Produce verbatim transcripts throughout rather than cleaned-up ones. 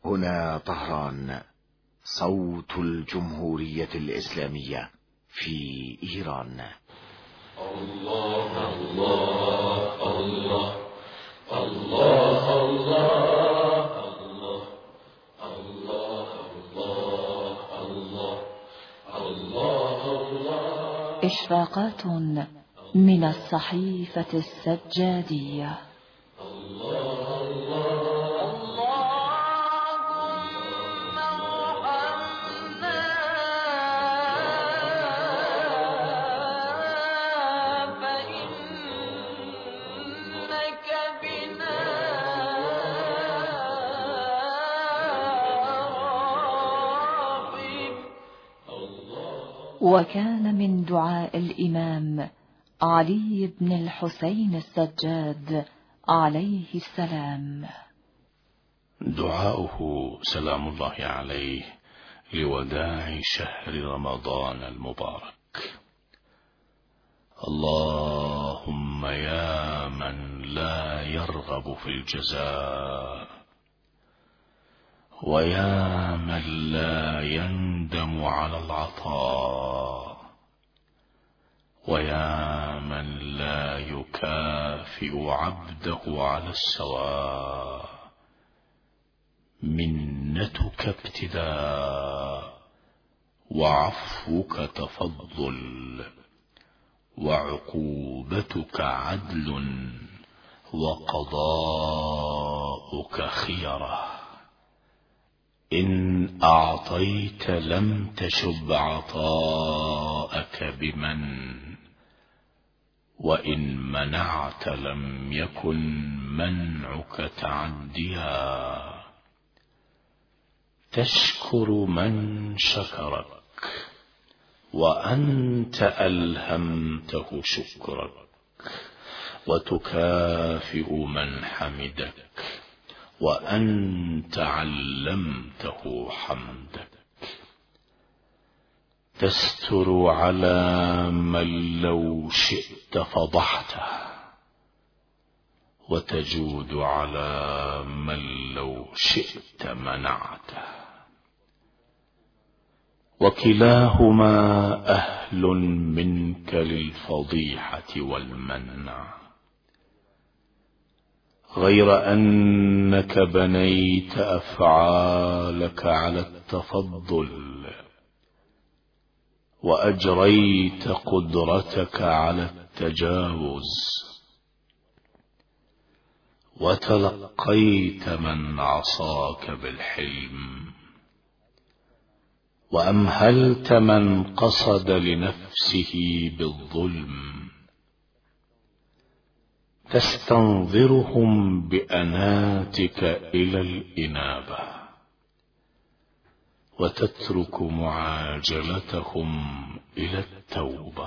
هنا طهران، صوت الجمهورية الإسلامية في إيران. الله الله الله الله الله الله الله الله الله. إشراقات من الصحيفة السجادية. وكان من دعاء الإمام علي بن الحسين السجاد عليه السلام دعاؤه سلام الله عليه لوداع شهر رمضان المبارك: اللهم يا من لا يرغب في الجزاء، ويا من لا يندم على العطاء، ويا من لا يكافئ عبده على السواء، منتك ابتداء، وعفوك تفضل، وعقوبتك عدل، وقضاؤك خيره. إن أعطيت لم تشب عطاءك بمن، وإن منعت لم يكن منعك تعديا. تشكر من شكرك، وأنت ألهمته شكرك، وتكافئ من حمدك، وأنت علمته حمدك. تستر على من لو شئت فضحته، وتجود على من لو شئت منعته. وكلاهما أهل منك للفضيحة والمنع، غير أنك بنيت أفعالك على التفضل، وأجريت قدرتك على التجاوز، وتلقيت من عصاك بالحلم، وأمهلت من قصد لنفسه بالظلم. تستنظرهم بأناتك إلى الإنابة، وتترك معاجلتهم إلى التوبة،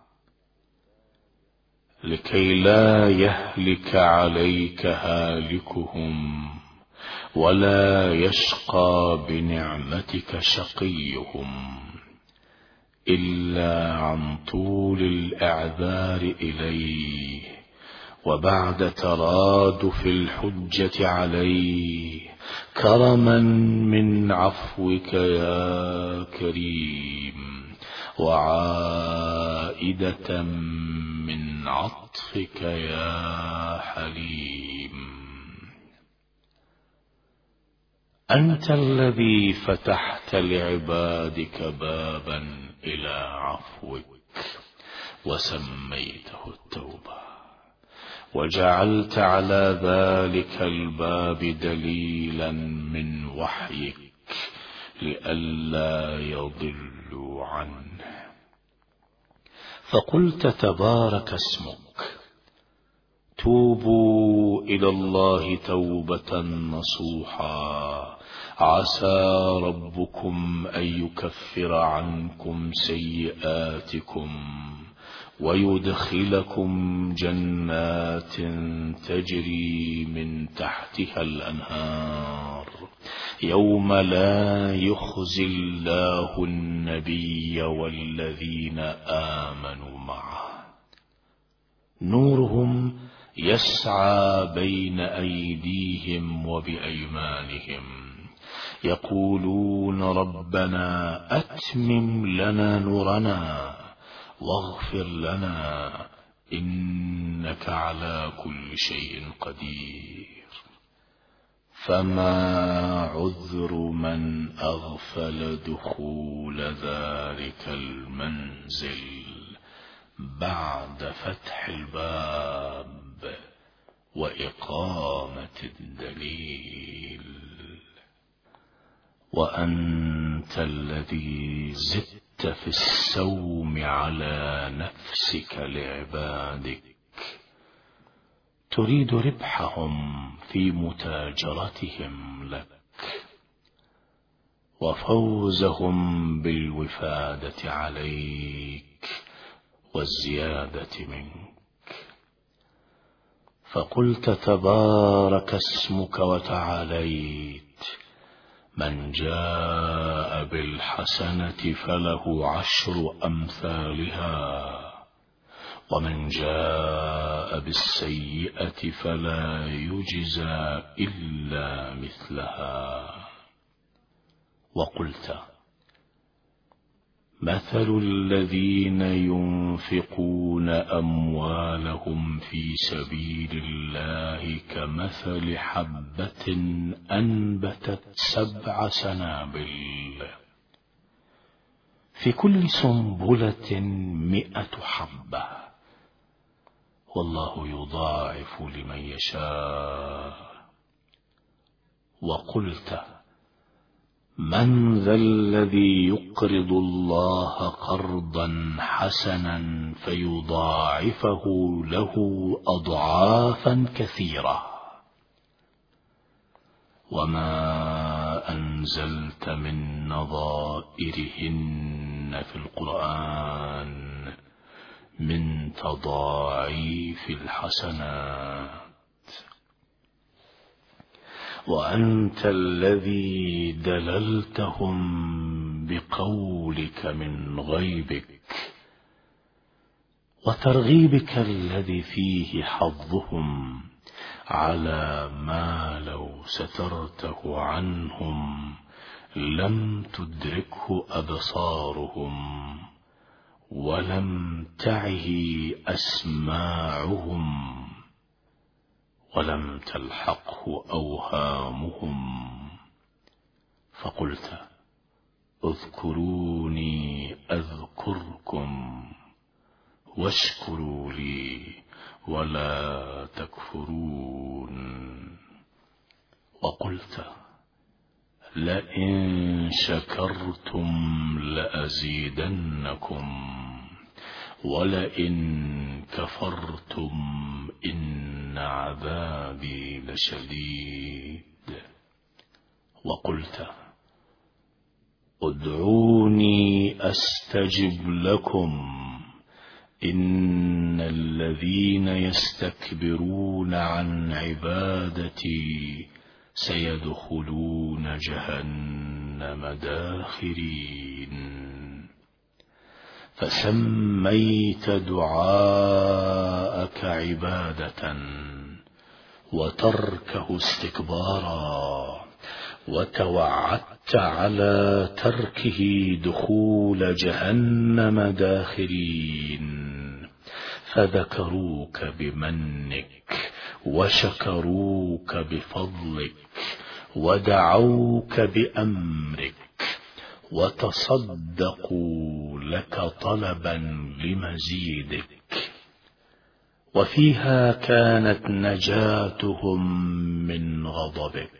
لكي لا يهلك عليك هالكهم، ولا يشقى بنعمتك شقيهم، إلا عن طول الإعذار إليه، وبعد ترادف الحجة عليه، كرما من عفوك يا كريم، وعائدة من عطفك يا حليم. أنت الذي فتحت لعبادك بابا إلى عفوك، وسميته التوبة، وجعلت على ذلك الباب دليلا من وحيك لئلا يضلوا عنه. فقلت تبارك اسمك: توبوا إلى الله توبة نصوحا، عسى ربكم أن يكفر عنكم سيئاتكم، ويدخلكم جنات تجري من تحتها الأنهار، يوم لا يخزي الله النبي والذين آمنوا معه، نورهم يسعى بين أيديهم وبأيمانهم، يقولون ربنا أتمم لنا نورنا واغفر لنا إنك على كل شيء قدير. فما عذر من أغفل دخول ذلك المنزل بعد فتح الباب وإقامة الدليل؟ وأنت الذي زدت في السوم على نفسك لعبادك، تريد ربحهم في متاجرتهم لك وفوزهم بالوفادة عليك والزيادة منك. فقلت تبارك اسمك وتعاليت: من جاء بالحسنة فله عشر أمثالها ومن جاء بالسيئة فلا يجزى إلا مثلها. وقلت مثل الذين ينفقون أموالهم في سبيل الله كمثل حبة أنبتت سبع سنابل في كل سنبلة مئة حبة والله يضاعف لمن يشاء. وقلت من ذا الذي يقرض الله قرضا حسنا فيضاعفه له أضعافا كثيرة؟ وما أنزلت من نظائرهن في القرآن من تضاعيف الحسنات. وأنت الذي دللتهم بقولك من غيبك وترغيبك الذي فيه حظهم على ما لو سترته عنهم لم تدركه أبصارهم ولم تعه أسماعهم ولم تلحقه أوهامهم. فقلت اذكروني أذكركم واشكروا لي ولا تكفرون. وقلت لئن شكرتم لأزيدنكم ولئن كفرتم إن عذابي لشديد. وقلت ادعوني أستجب لكم إن الذين يستكبرون عن عبادتي سيدخلون جهنم داخرين. فسميت دعاءك عبادة وتركه استكبارا وتوعدت على تركه دخول جهنم داخرين. فذكروك بمنك وشكروك بفضلك ودعوك بأمرك وتصدقوا لك طلبا لمزيدك. وفيها كانت نجاتهم من غضبك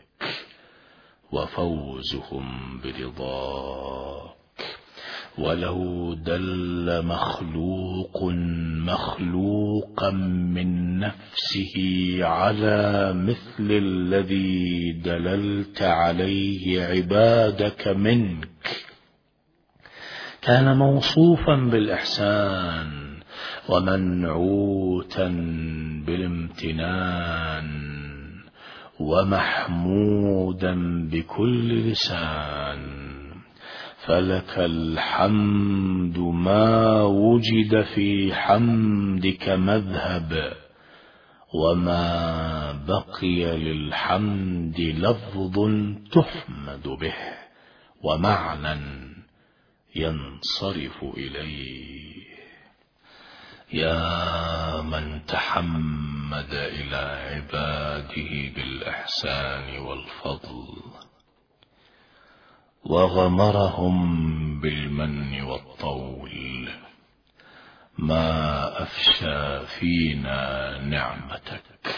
وفوزهم برضاك. ولو دل مخلوق مخلوقا من نفسه على مثل الذي دللت عليه عبادك منك كان موصوفا بالإحسان ومنعوتا بالامتنان ومحمودا بكل لسان. فلك الحمد ما وجد في حمدك مذهب وما بقي للحمد لفظ تحمد به ومعنى ينصرف إليه. يا من تحمد إلى عباده بالإحسان والفضل وغمرهم بالمن والطول، ما أفشى فينا نعمتك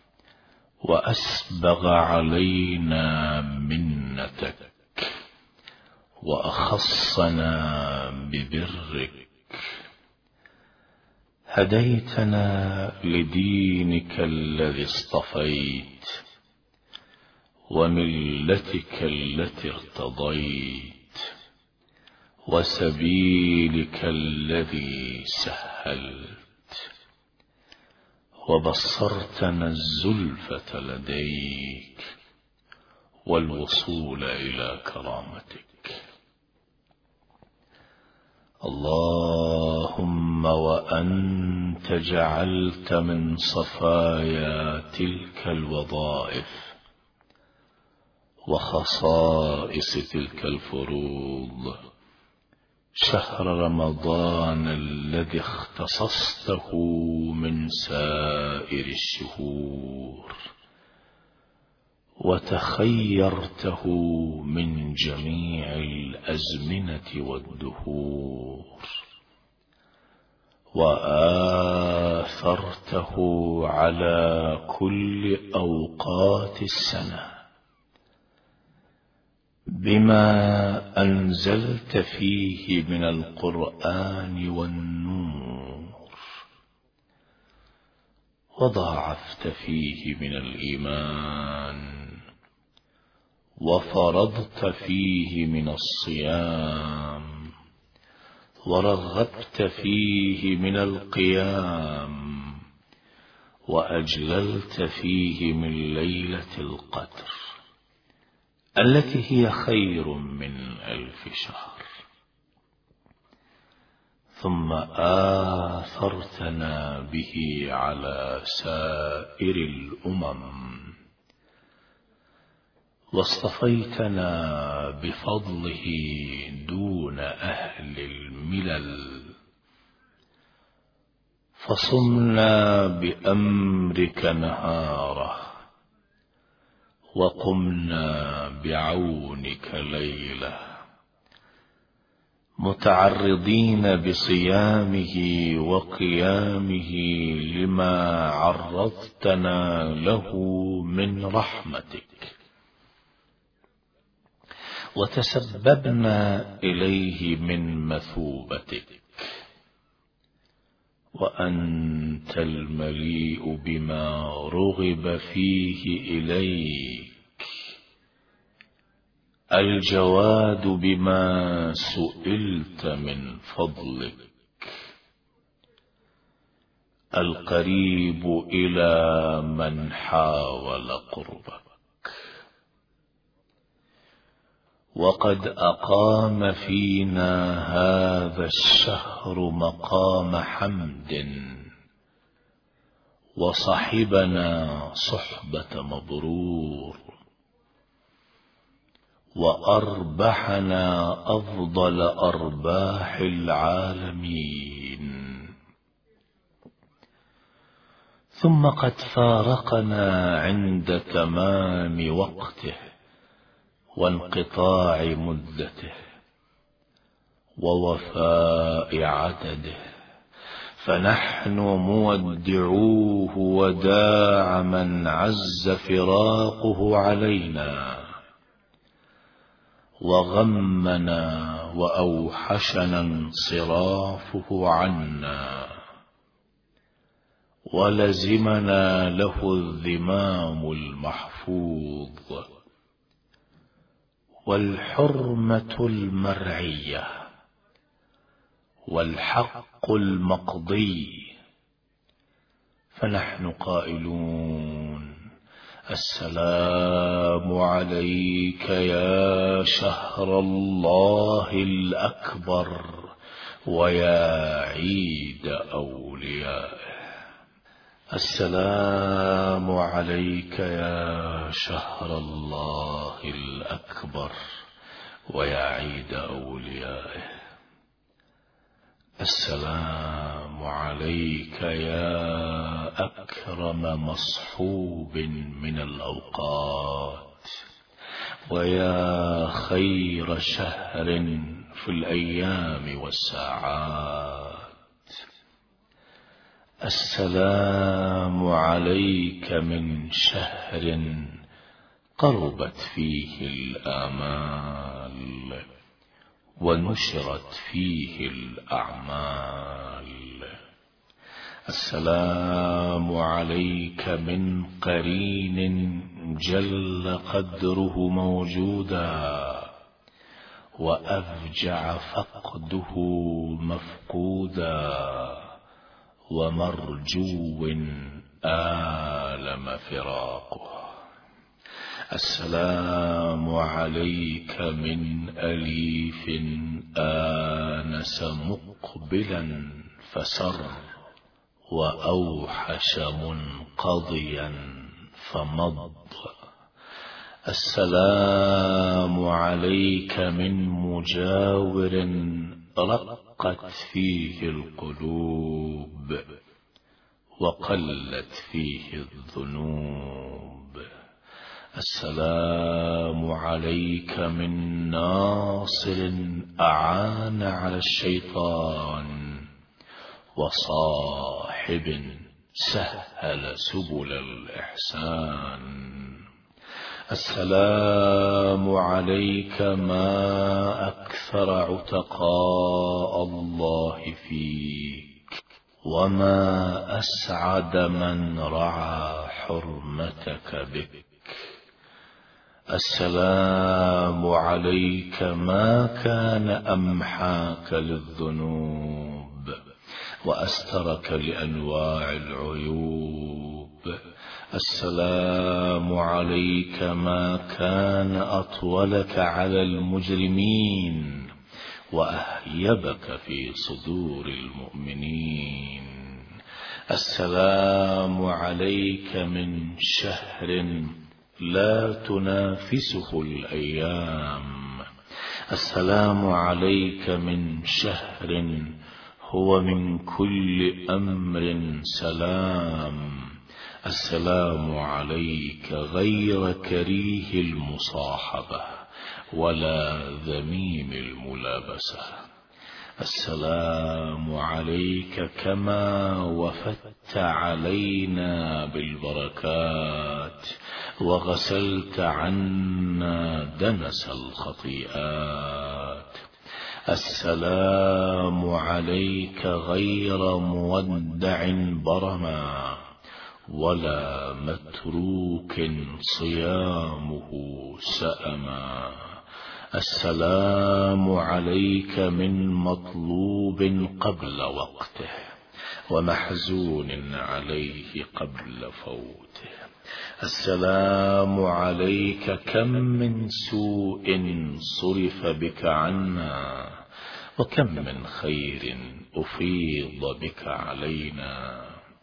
وأسبغ علينا منتك وأخصنا ببرك. هديتنا لدينك الذي اصطفيت وملتك التي ارتضيت وسبيلك الذي سهلت، وبصرتنا الزلفة لديك والوصول إلى كرامتك. اللهم وأنت جعلت من صفايا تلك الوظائف وخصائص تلك الفروض شهر رمضان الذي اختصصته من سائر الشهور وتخيرته من جميع الأزمنة والدهور، وآثرته على كل أوقات السنة بما أنزلت فيه من القرآن والنور، وضاعفت فيه من الإيمان، وفرضت فيه من الصيام، ورغبت فيه من القيام، وأجللت فيه من ليلة القدر التي هي خير من ألف شهر. ثم آثرتنا به على سائر الأمم، واصطفيتنا بفضله دون أهل الملل، فصمنا بأمرك نهاره وقمنا بعونك ليله، متعرضين بصيامه وقيامه لما عرضتنا له من رحمتك، وتسببنا إليه من مثوبتك، وأنت المليء بما رغب فيه إليك، الجواد بما سئلت من فضلك، القريب إلى من حاول قربك. وقد أقام فينا هذا الشهر مقام حمد، وصحبنا صحبة مبرور، وأربحنا أفضل أرباح العالمين. ثم قد فارقنا عند تمام وقته وانقطاع مدته ووفاء عدده، فنحن مودعوه وداع من عز فراقه علينا، وغمنا وأوحشنا انصرافه عنا، ولزمنا له الذمام المحفوظ والحرمة المرعية والحق المقضي. فنحن قائلون: السلام عليك يا شهر الله الأكبر ويا عيد أوليائه. السلام عليك يا شهر الله الأكبر ويا عيد أوليائه. السلام عليك يا أكرم مصحوب من الأوقات ويا خير شهر في الأيام والساعات. السلام عليك من شهر قربت فيه الآمال ونشرت فيه الأعمال. السلام عليك من قرين جل قدره موجودا وأفجع فقده مفقودا ومرجو آلم فراقه. السلام عليك من أليف آنس مقبلا فسر وأوحش منقضيا فمض. السلام عليك من مجاور رقت فيه القلوب وقلت فيه الذنوب. السلام عليك من ناصر أعان على الشيطان وصاحب سهل سبل الإحسان. السلام عليك ما أكثر عتقاء الله فيك وما أسعد من رعى حرمتك بك. السلام عليك ما كان أمحاك للذنوب وأسترك لأنواع العيوب. السلام عليك ما كان أطولك على المجرمين وأهيبك في صدور المؤمنين. السلام عليك من شهر لا تنافسه الأيام. السلام عليك من شهر هو من كل أمر سلام. السلام عليك غير كريه المصاحبة ولا ذميم الملابسة. السلام عليك كما وفدت علينا بالبركات وغسلت عنا دنس الخطيئات. السلام عليك غير مودع برما ولا متروك صيامه سأما. السلام عليك من مطلوب قبل وقته ومحزون عليه قبل فوته. السلام عليك كم من سوء صرف بك عنا وكم من خير أفيض بك علينا.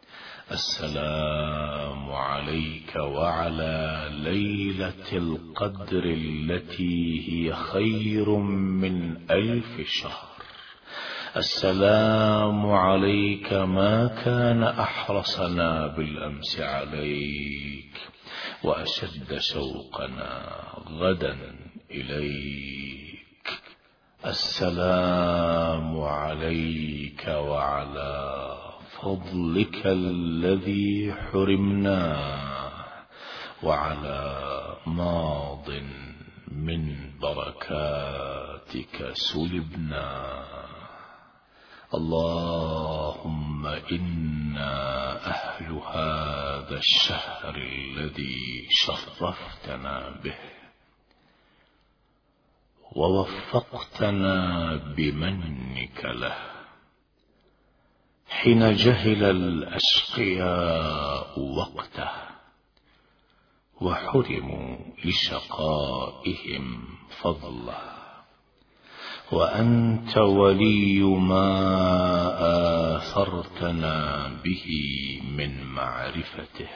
السلام عليك وعلى ليلة القدر التي هي خير من ألف شهر. السلام عليك ما كان أحرصنا بالأمس عليك وأشد شوقنا غدا إليك. السلام عليك وعلى فضلك الذي حرمناه وعلى ماض من بركاتك سلبنا. اللهم إنا أهل هذا الشهر الذي شرفتنا به ووفقتنا بمنك له حين جهل الأشقياء وقته وحرموا لشقائهم فضله وأنت ولي ما آثرتنا به من معرفته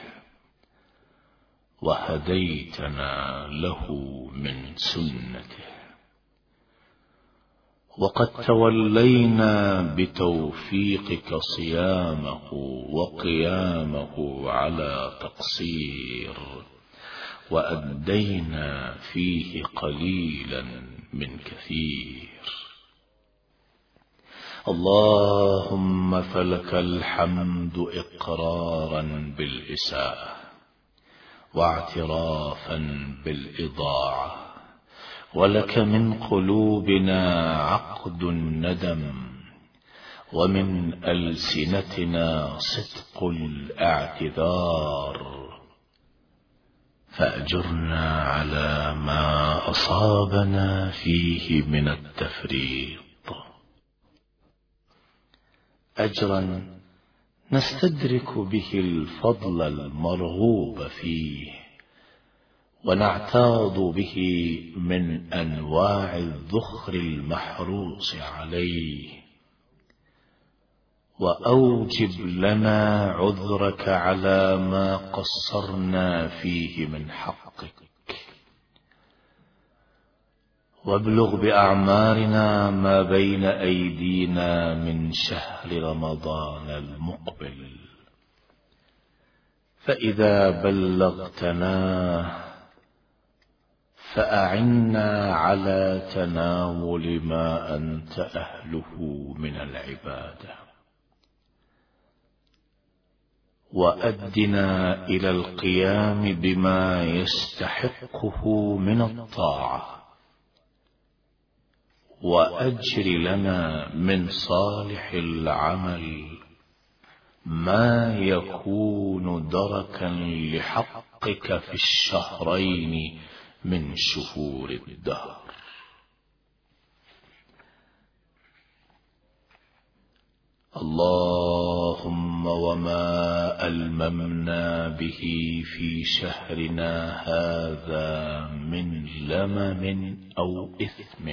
وهديتنا له من سنته، وقد تولينا بتوفيقك صيامه وقيامه على تقصير، وأدينا فيه قليلا من كثير. اللهم فلك الحمد إقرارا بالإساءة واعترافا بالإضاعة، ولك من قلوبنا عقد الندم، ومن ألسنتنا صدق الاعتذار، فأجرنا على ما أصابنا فيه من التفريط، أجرا نستدرك به الفضل المرغوب فيه، ونعتاض به من أنواع الذخر المحروص عليه. وأوجب لنا عذرك على ما قصرنا فيه من حقك، وابلغ بأعمارنا ما بين أيدينا من شهر رمضان المقبل، فإذا بلغتناه فأعنا على تناول ما أنت أهله من العبادة، وأدنا إلى القيام بما يستحقه من الطاعة، وأجر لنا من صالح العمل ما يكون دركا لحقك في الشهرين من شهور الدهر. اللهم وما ألممنا به في شهرنا هذا من لمم أو إثم،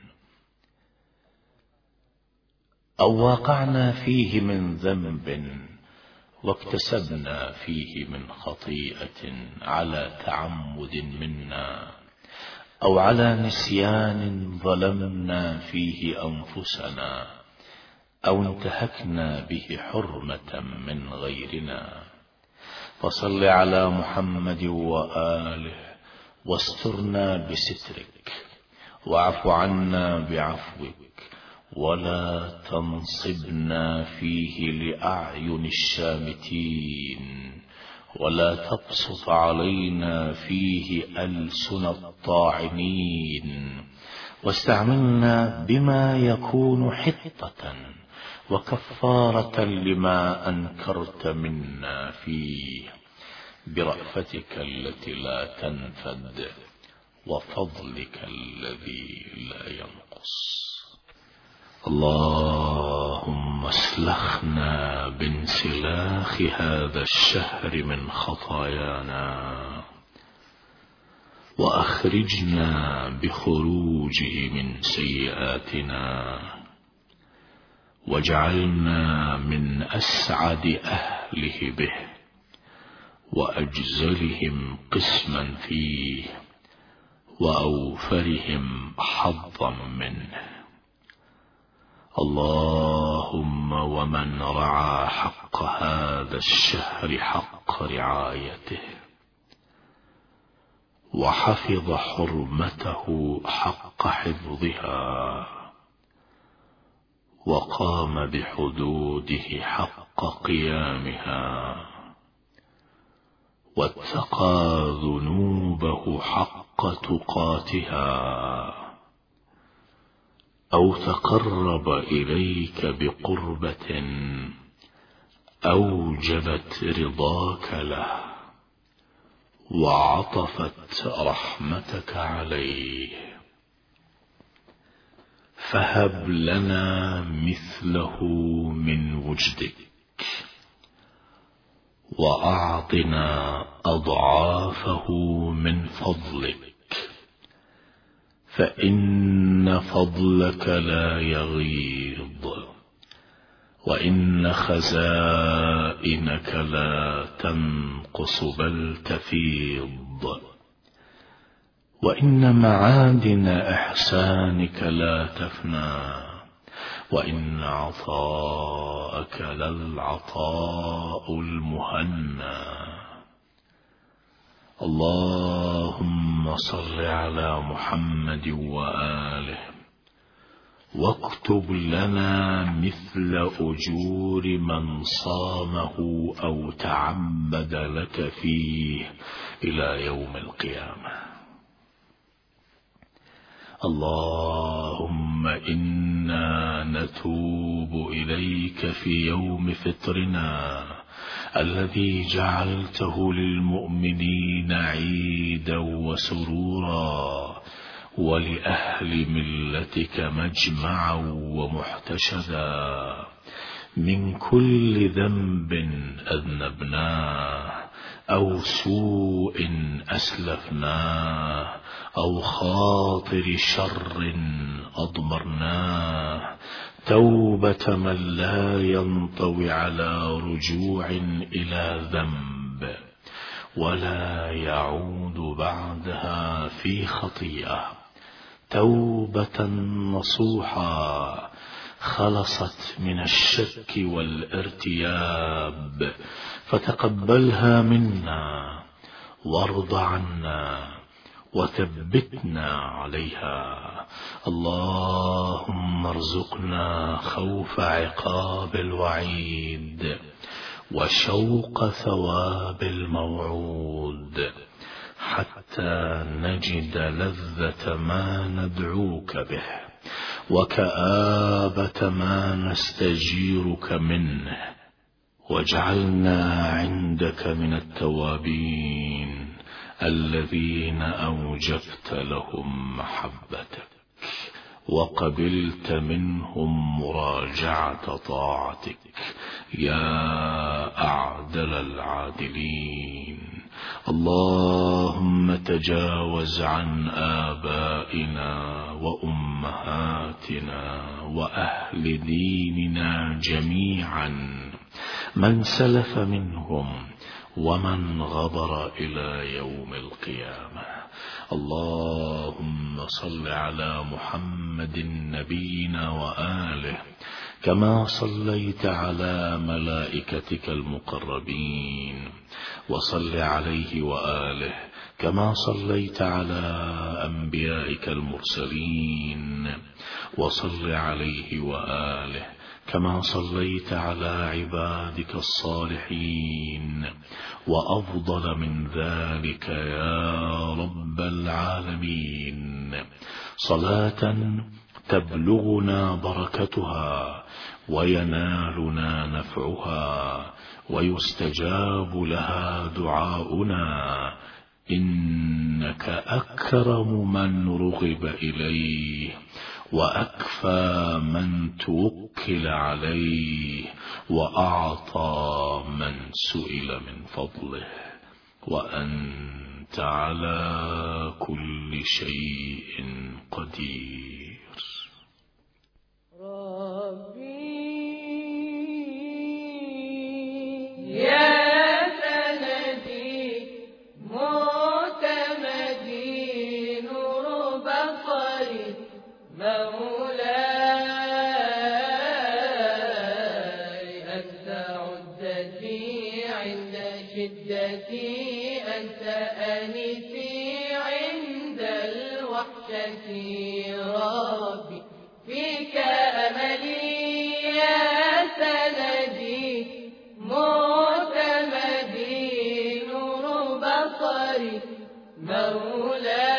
أو واقعنا فيه من ذنب واكتسبنا فيه من خطيئة على تعمد منا، أو على نسيان ظلمنا فيه أنفسنا، أو انتهكنا به حرمة من غيرنا، فصل على محمد وآله واسترنا بسترك، واعف عنا بعفوك، ولا تنصبنا فيه لأعين الشامتين، ولا تبسط علينا فيه ألسن الطاعنين، واستعملنا بما يكون حطة وكفارة لما أنكرت منا فيه، برأفتك التي لا تنفد وفضلك الذي لا ينقص. اللهم اسلخنا بانسلاخ هذا الشهر من خطايانا، وأخرجنا بخروجه من سيئاتنا، واجعلنا من أسعد أهله به وأجزلهم قسما فيه وأوفرهم حظا منه. اللهم ومن رعى حق هذا الشهر حق رعايته، وحفظ حرمته حق حفظها، وقام بحدوده حق قيامها، واتقى ذنوبه حق تقاتها، أو تقرب إليك بقربة أوجبت رضاك له، وعطفت رحمتك عليه، فهب لنا مثله من وجدك، وأعطنا أضعافه من فضلك، فإن وإن فضلك لا يغيض، وإن خزائنك لا تنقص بل تفيض، وإن معادن إحسانك لا تفنى، وإن عطاءك للعطاء المهنى. اللهم صل على محمد وآله، واكتب لنا مثل أجور من صامه أو تعبد لك فيه إلى يوم القيامة. اللهم إنا نتوب إليك في يوم فطرنا الذي جعلته للمؤمنين عيدا وسرورا، ولأهل ملتك مجمعا ومحتشدا، من كل ذنب أذنبناه أو سوء أسلفناه أو خاطر شر أضمرناه، توبة من لا ينطوي على رجوع إلى ذنب ولا يعود بعدها في خطيئة، توبة نصوحا خلصت من الشك والارتياب، فتقبلها منا وارض عنا وثبتنا عليها. اللهم ارزقنا خوف عقاب الوعيد وشوق ثواب الموعود، حتى نجد لذة ما ندعوك به وكآبة ما نستجيرك منه، واجعلنا عندك من التوابين الذين أوجبت لهم محبتك وقبلت منهم مراجعة طاعتك يا أعدل العادلين. اللهم تجاوز عن آبائنا وأمهاتنا وأهل ديننا جميعا، من سلف منهم ومن غبر إلى يوم القيامة. اللهم صل على محمد نبينا وآله، كما صليت على ملائكتك المقربين، وصل عليه وآله كما صليت على أنبيائك المرسلين، وصل عليه وآله كما صليت على عبادك الصالحين، وأفضل من ذلك يا رب العالمين، صلاة تبلغنا بركتها وينالنا نفعها ويستجاب لها دعاؤنا، إنك أكرم من رغب إليه وأكفى من توكل عليه وأعطى من سئل من فضله، وأنت على كل شيء قدير. ربي يا أنت أنسي عند الوحشة، ربي فيك أملي يا سندي معتمدي نور بصري مولاي